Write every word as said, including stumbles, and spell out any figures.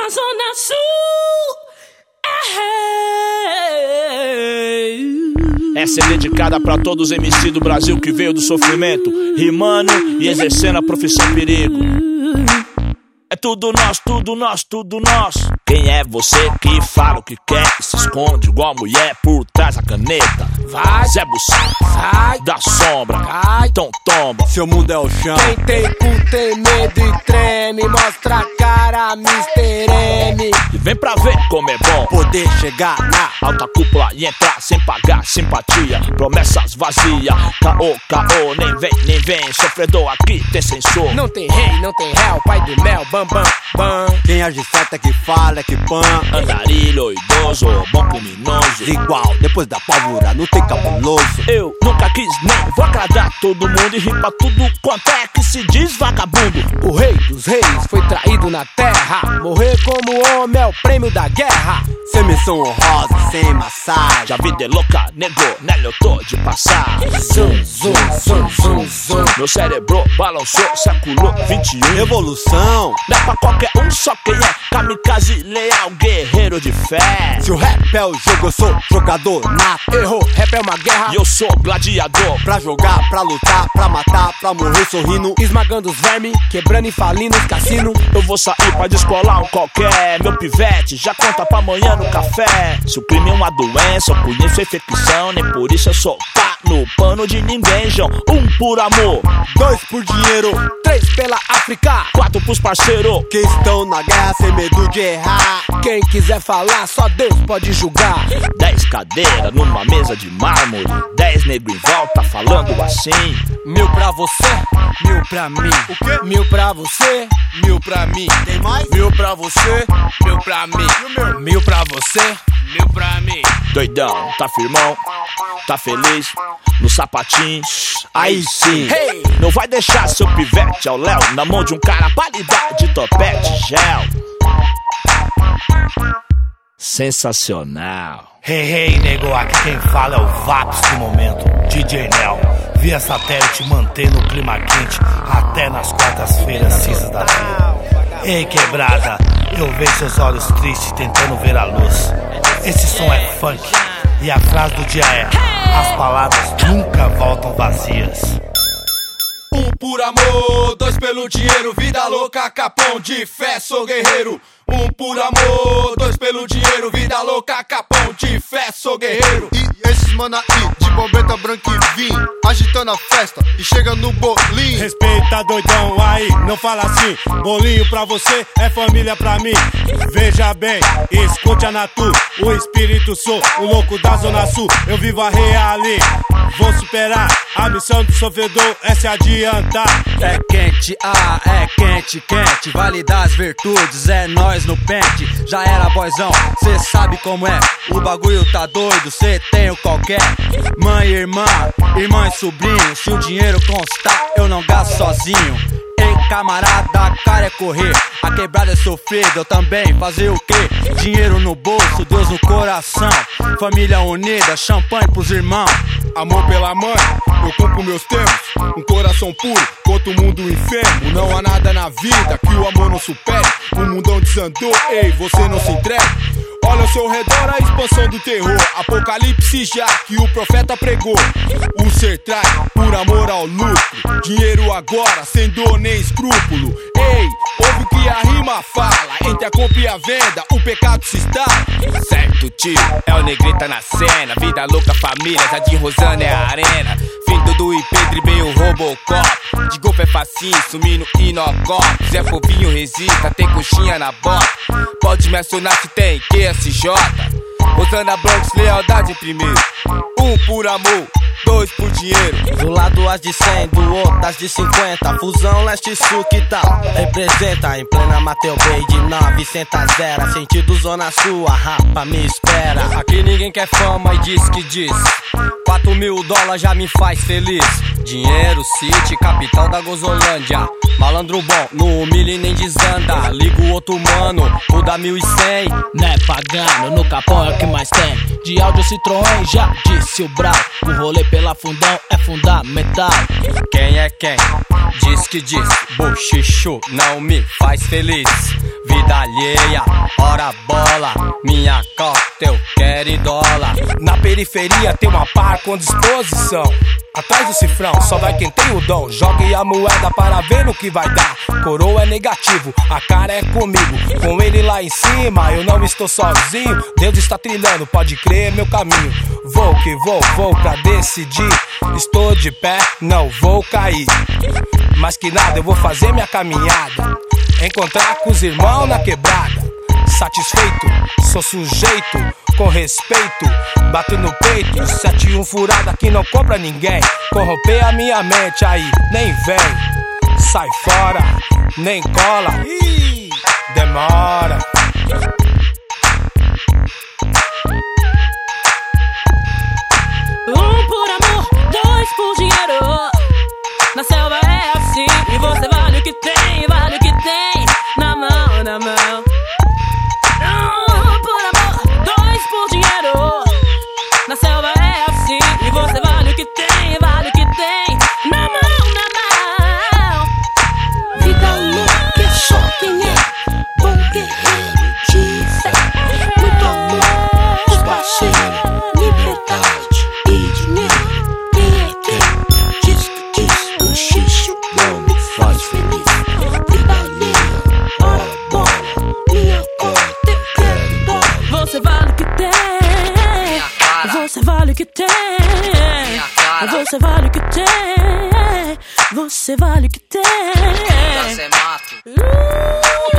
da Zona Sul. Essa é dedicada pra todos os M C do Brasil que veio do sofrimento, rimando e exercendo a profissão perigo. É tudo nós, tudo nós, tudo nós. Quem é você que fala o que quer e se esconde igual mulher por trás da caneta? Vai, Zé Buceta, sai, da sombra, cai, então tomba. Seu mundo é o chão. Quem tem cu tem medo e treme, mostra a cara, mister M. E vem pra ver como é bom Poder chegar na alta cúpula e entrar sem pagar simpatia. Promessas vazias, caô, caô, nem vem, nem vem. Sofredor aqui tem censor. Não tem rei, não tem réu, pai do mel, bam, bam, bam. Quem age certo é que fala, é que pan. Andarilho, idoso, bom criminoso. Igual, depois da pólvora, não tem cabuloso. Eu nunca quis nem vou agradar todo mundo e rir pra tudo quanto é que se diz vagabundo. O rei dos reis foi traído na terra. Morrer como homem é o prêmio da guerra. Sem menção honrosa, sem massagem. Já vida é louca, negou, nela eu tô de passar. Zum, zum, zum, zum, zum. Meu cérebro balançou, século vinte e um. Evolução. Não é pra qualquer um, só quem é kamikaze, leal, guerreiro de fé. Se o rap é o jogo, eu sou jogador nato. Errou, rap é uma guerra. E eu sou gladiador. Pra jogar, pra lutar, pra matar, pra morrer sorrindo. Esmagando os vermes, quebrando e falindo os cassinos. Eu vou sair pra descolar um qualquer. Meu pivete já conta pra amanhã no café. Se o crime é uma doença, eu conheço a infecção. Nem por isso eu sou pá no pano de ninguém, João. Um por amor, Dois por dinheiro, Três pela África, quatro pros parceiros que estão na guerra sem medo de errar. quem quiser falar, só Deus pode julgar. Dez cadeiras numa mesa de mármore. Dez negros em volta falando assim. Mil pra você, mil pra mim. O quê? Mil pra você, mil pra mim. Tem mais? Mil pra você, mil pra mim. Mil pra você, mil pra mim. Doidão, tá firmão, tá feliz, no sapatinho, aí sim. Hey! Não vai deixar seu pivete ao léu na mão de um cara pra lhe dar de topete gel. Sensacional. Hey, hey, nego, aqui quem fala é o Vaps do momento, D J Nel. Via satélite mantendo o clima quente até nas quartas-feiras cinzas da vida. Ei, quebrada, eu vejo seus olhos tristes tentando ver a luz. Esse som é funk e a frase do dia é: as palavras nunca voltam vazias. Um por amor, dois pelo dinheiro, vida louca, capão de fé, sou guerreiro. Um por amor, dois pelo dinheiro, vida louca, capão de fé, sou guerreiro. E esses mana aí, de bombeta branca e vinho, agitando a festa e chega no bolinho. Respeita doidão aí, não fala assim. Bolinho pra você é família pra mim. Veja bem, escute a Natu, o espírito sou, o louco da Zona Sul. Eu vivo a reali, vou superar. A missão do sofredor é se adiantar. É quente, ah, é quente, quente. Vale das virtudes, é nós no pente. Já era boizão, cê sabe como é. O bagulho tá doido, cê tem o qualquer. Mãe e irmã, irmã e sobrinho. Se o dinheiro constar, eu não gasto sozinho. Ei, camarada, a cara é correr. A quebrada é sofrida, eu também fazer o quê? Dinheiro no bolso, Deus no coração. Família unida, champanhe pros irmãos. Amor pela mãe, eu cumpro meus tempos. Um coração puro, contra o mundo enfermo. Não há nada na vida que o amor não supere. O mundão desandou, ei, você não se entregue. Olha ao seu redor a expansão do terror. Apocalipse já que o profeta pregou. O ser trai por amor ao lucro. Dinheiro agora, sem dor nem escrúpulo. Ei, ouve o que a rima fala. Entre a compra e a venda, o pecado se instala. Certo, tio, é o Negrita na cena. Vida louca, família, já de Rosana é a arena. Fim Dudu e Pedro e bem o Robocop. De golpe é facinho, sumindo inocop. Zé Fovinho resista, tem coxinha na bota. Pode me acionar se tem Q S J. Rosana Bronx, lealdade primeiro. Um por amor, dois por dinheiro. Do lado as de cem, do outro as de cinquenta. Fusão leste-sul que tal? Representa em plena Mateu Bay de novecentos a zero. Sentido Zona Sul, a rapa me espera. Aqui ninguém quer fama e diz que diz. Quatro mil dólares já me faz feliz. Dinheiro, City, capital da Gozolândia. Malandro bom, não humilha e nem desanda. Liga o outro mano, o da mil e cem. Né pagano, no capão é o que mais tem. De áudio Citroën, já disse o Brau. O rolê pela fundão é fundamental. Quem é quem? Diz que diz. Bochicho não me faz feliz. Vida alheia, ora bola. Minha cota eu quero em dólar. Na periferia tem uma par com disposição. Atrás do cifrão só vai quem tem o dom. Jogue a moeda para ver o que vai dar. Coroa é negativo, a cara é comigo. Com ele lá em cima eu não estou sozinho. Deus está trilhando, pode crer meu caminho. Vou que vou, vou pra decidir. Estou de pé, não vou cair. Mas que nada, eu vou fazer minha caminhada. Encontrar com os irmãos na quebrada. Satisfeito, sou sujeito, com respeito, bato no peito. Sete um furada que não compra ninguém. Corromper a minha mente, aí nem vem. Sai fora, nem cola. Ih, demora. Um por amor, dois por dinheiro. Na selva é assim, e você vale o que tem, vale o que tem. Na mão, na mão. Um por amor, dois por dinheiro. Na selva é assim, e você vale o que tem, vale o que tem. Na mão, na mão. Vida louca é só quem é bom guerreiro de fé. Muito amor, os parceiros, liberdade e dinheiro. Quem é quem? Diz que diz, bochicho não me faz feliz. Vida alheia, ora bola, minha cota eu quero dólar. Você vale o que tem. Você vale o que tem. Você vale o que tem. Você vale o que tem. Você mata.